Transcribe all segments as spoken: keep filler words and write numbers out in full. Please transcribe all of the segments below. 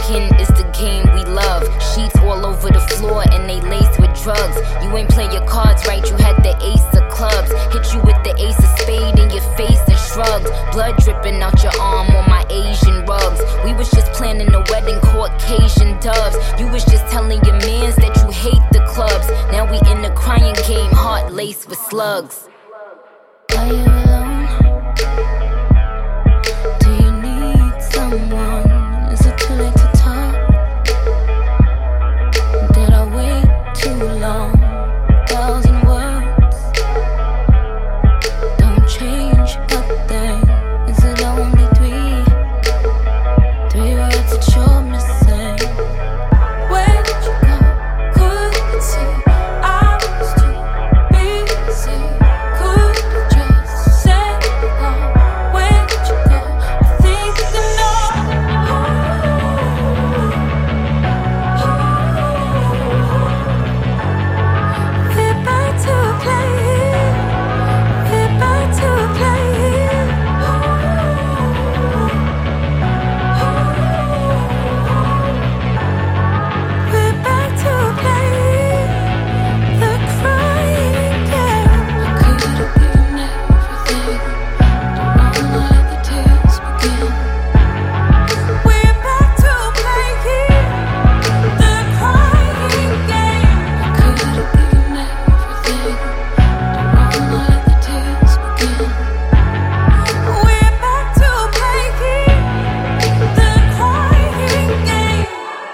Drinking is the game we love. Sheets all over the floor and they laced with drugs. You ain't play your cards right, you had the ace of clubs. Hit you with the ace of spade in your face and shrugged. Blood dripping out your arm on my Asian rugs. We was just planning a wedding, Caucasian doves. You was just telling your mans that you hate the clubs. Now we in the crying game, heart laced with slugs. Are you alone? Do you need someone? Is it too late to talk? Did I wait too long? Thousand words don't change a thing. Is it only three? Three words that you're missing. Where'd you go? Couldn't see. I was too busy. Could you just say no? Where'd you go? I think you know. We're back to play. We're back to play. We're back to play the crying game. I could have been everything. Don't wanna let the tears begin. We're back to play the crying game. I could have been everything. Don't wanna let the tears begin. We're back to play the crying game.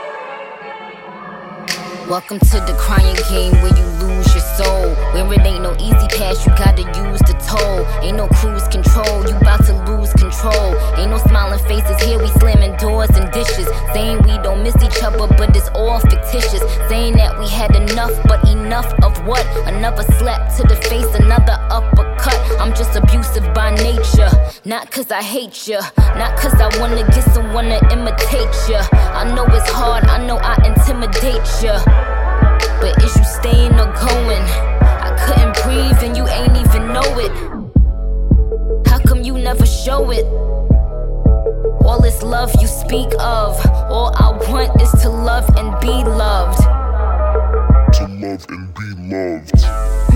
Welcome to the crying game where you lose your soul. Where it ain't no easy pass, you gotta use the toll. Ain't no cruise control, you bout to lose control. Ain't no smiling faces here, we slamming doors and dishes. Saying we don't miss each other, but it's all fictitious. Saying that we had enough, but enough of what? Another slap to the face, another uppercut. I'm just abusive by nature, not cause I hate ya, not cause I wanna get someone to imitate ya. I know it's hard, I know I intimidate ya, but is you staying or going? I couldn't breathe and you ain't even know it. How come you never show it? All this love you speak of, all I want is to love and be loved. To love and be loved.